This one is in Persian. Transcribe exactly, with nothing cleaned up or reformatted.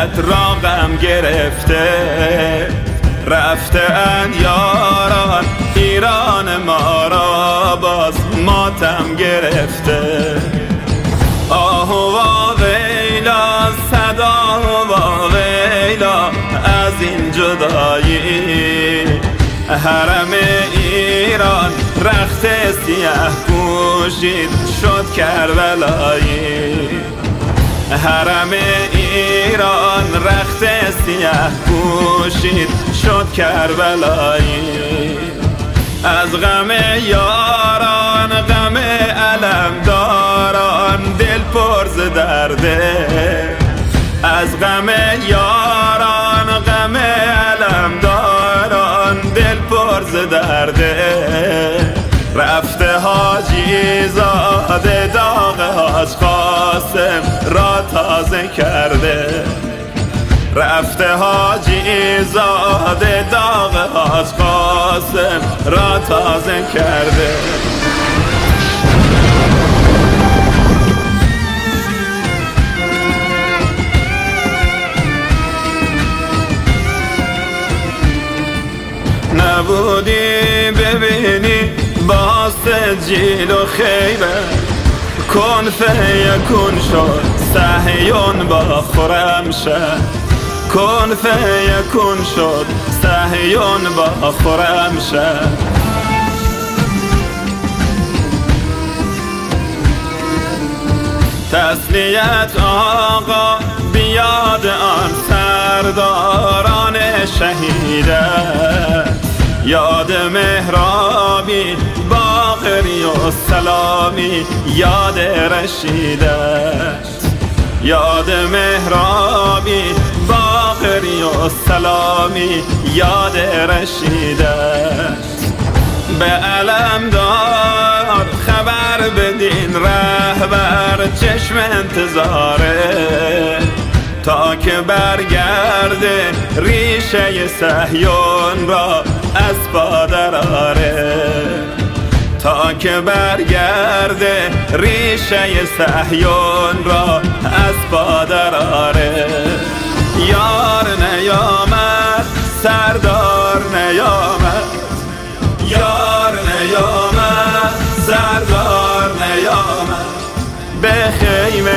را غم گرفته، رفته اند یاران ایران ما را باز ماتم گرفته. آه و ویلا صدا و ویلا از این جدایی، حرم ایران رخت سیاه پوشید شد کربلایی. حرم ایران رخت سیاه پوشید شد کربلایی. از غم یاران غم علم داران دل پر ز درده، از غم یاران غم علم داران دل پر ز درده. رفته حاجی زاده داغ حاج قاسم را تازه کرده، رفته حاجی زاده داغ حاج قاسم را تازه کرده. نبودی ببینی با سجیل و خیبه، کن فیکون شد صهیون با خرمشهر، کن فیکون شد صهیون با خرمشهر. تسلیت آقا بیاد آن سرداران شهیده، یاد مهرابی باقری و سلامی یاد رشیده، یاد مهرابی باقری و سلامی یاد رشیده. به علم دار خبر بدین رهبر چشم انتظاره، تا که برگرده ریشه صهیون را از پا درآره، تا که برگرده ریشه صهیون را از پا درآره. یار نیامد سردار نیامد، یار نیامد سردار نیامد، به خیمه